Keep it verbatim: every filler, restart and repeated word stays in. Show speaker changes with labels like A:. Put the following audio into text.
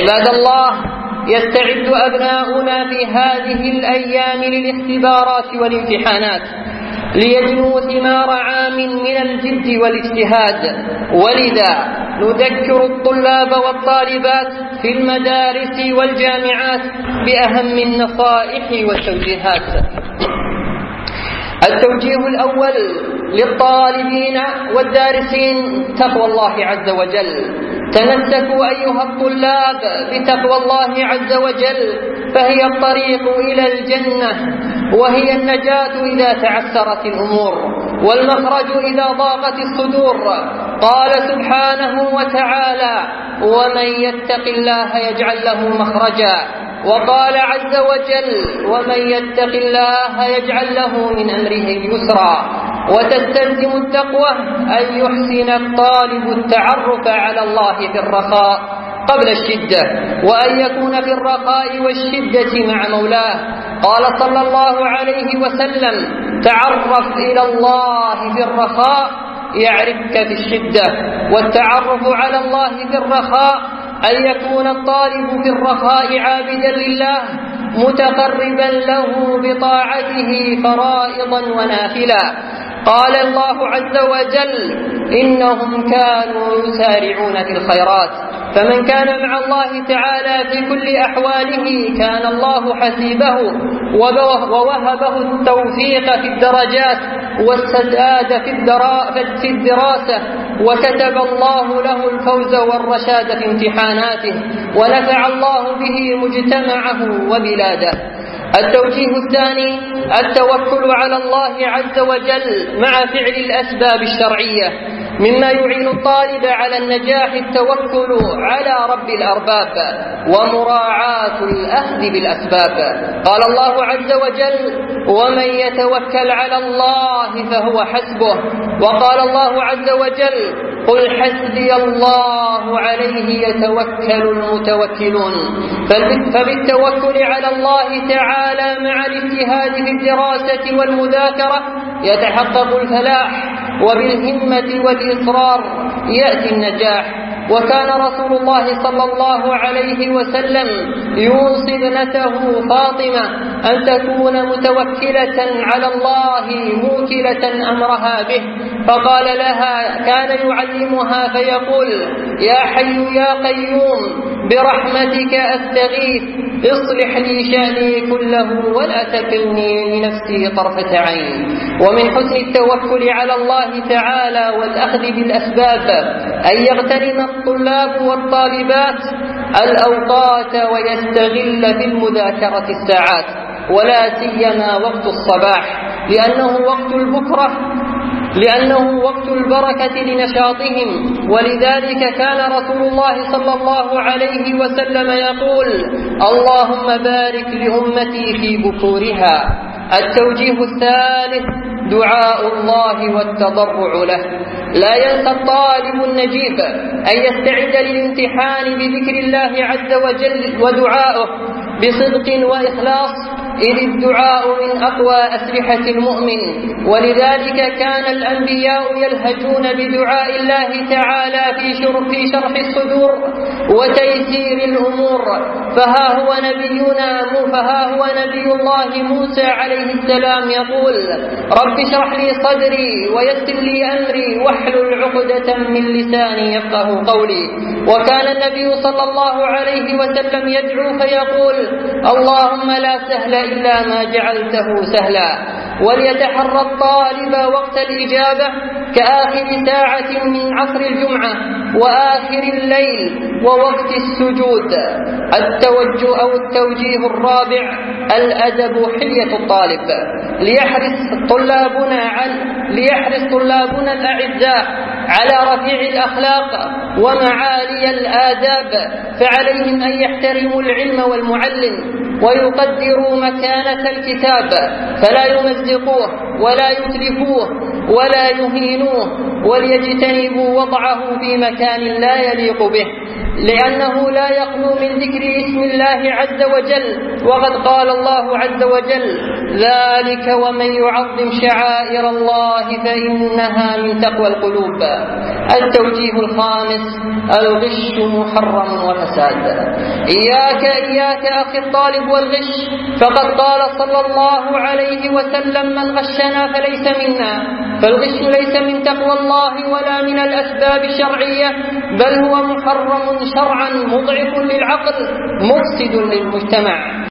A: عباد الله، يستعد أبناؤنا في هذه الأيام للاختبارات والامتحانات ليجنوا ثمار عام من الجد والاجتهاد، ولذا نذكر الطلاب والطالبات في المدارس والجامعات بأهم النصائح والتوجيهات. التوجيه الأول للطالبين والدارسين: تقوى الله عز وجل. تمسكوا أيها الطلاب بتقوى الله عز وجل، فهي الطريق إلى الجنة، وهي النجاة إذا تعسرت الأمور، والمخرج إذا ضاقت الصدور. قال سبحانه وتعالى: ومن يتق الله يجعل له مخرجا. وقال عز وجل: ومن يتق الله يجعل له من أمره يسرا. وتستلزم التقوى أن يحسن الطالب التعرف على الله في الرخاء قبل الشدة، وأن يكون في الرخاء والشدة مع مولاه. قال صلى الله عليه وسلم: تعرف إلى الله في الرخاء يعرفك في الشدة. والتعرف على الله في الرخاء أن يكون الطالب في الرخاء عابدا لله، متقربا له بطاعته فرائضا ونافلا. قال الله عز وجل: إنهم كانوا يسارعون في الخيرات. فمن كان مع الله تعالى في كل أحواله كان الله حسيبه ووهبه التوفيق في الدرجات والسداد في الدراسة، وكتب الله له الفوز والرشاد في امتحاناته، ونفع الله به مجتمعه وبلاده. التوجيه الثاني: التوكل على الله عز وجل مع فعل الأسباب الشرعية. مما يعين الطالب على النجاح التوكل على رب الأرباب ومراعاة الأخذ بالأسباب. قال الله عز وجل: ومن يتوكل على الله فهو حسبه. وقال الله عز وجل: قل حسبي الله عليه يتوكل المتوكلون. فبالتوكل على الله تعالى مع الاجتهاد في الدراسة والمذاكرة يتحقق الفلاح، وبالهمة والإصرار يأتي النجاح. وكان رسول الله صلى الله عليه وسلم يوصي ابنته فاطمة أن تكون متوكلة على الله موكلة أمرها به، فقال لها: كان يعلمها فيقول: يا حي يا قيوم برحمتك أستغيث، اصلح لي شأني كله ولا تكلني لنفسي طرفة عين. ومن حسن التوكل على الله تعالى والأخذ بالأسباب أن يغتنم الطلاب والطالبات الأوقات ويستغل في المذاكرة الساعات، ولا سيما وقت الصباح، لأنه وقت البكرة لأنه وقت البركة لنشاطهم. ولذلك كان رسول الله صلى الله عليه وسلم يقول: اللهم بارك لأمتي في بكورها. التوجيه الثالث: دعاء الله والتضرع له. لا ينسى الطالب النجيب أن يستعد للامتحان بذكر الله عز وجل ودعائه بصدق وإخلاص، إذ الدعاء من أقوى أسلحة المؤمن. ولذلك كان الأنبياء يلهجون بدعاء الله تعالى في شرح الصدور وتيسير الأمور. فها هو نبينا فها هو نبي الله موسى عليه السلام يقول: رب اشرح لي صدري ويسر لي أمري واحلل عقدة من لساني يفقه قولي. وكان النبي صلى الله عليه وسلم يدعو فيقول: اللهم لا سهل إلا ما جعلته سهلا. وليتحرى الطالب وقت الإجابة كآخر ساعة من عصر الجمعة وآخر الليل ووقت السجود. التوجه أو التوجيه الرابع: الأدب حلية الطالب. ليحرص طلابنا عن ليحرص طلابنا الأعزاء على رفيع الأخلاق ومعالي الآداب، فعليهم أن يحترموا العلم والمعلم ويقدروا مكانة الكتاب، فلا يمزقوه ولا يتلفوه ولا يهينوه، وليجتنبوا وضعه في مكان لا يليق به، لأنه لا يخلو من ذكر اسم باسم الله عز وجل، وقد قال الله عز وجل: ذلك ومن يعظم شعائر الله فإنها من تقوى القلوب. التوجيه الخامس: الغش محرم وفساد. إياك إياك أخي الطالب والغش، فقد قال صلى الله عليه وسلم: من غشنا فليس منا. فالغش ليس من تقوى الله ولا من الأسباب الشرعية، بل هو محرم شرعا، مضعف للعقل، مفسد للمجتمع.